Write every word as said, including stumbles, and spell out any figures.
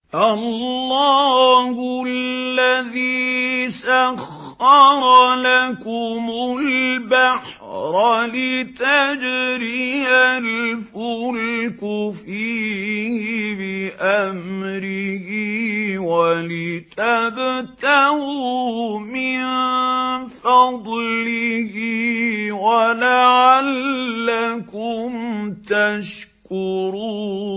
اللَّهُ الَّذِي سَخَّرَ لَكُمُ الْبَحْرَ لِتَجْرِيَ الْفُلْكُ فِيهِ بِأَمْرِهِ وَلِتَبْتَغُوا مِن فَضْلِهِ وَلَعَلَّكُمْ تَشْكُرُونَ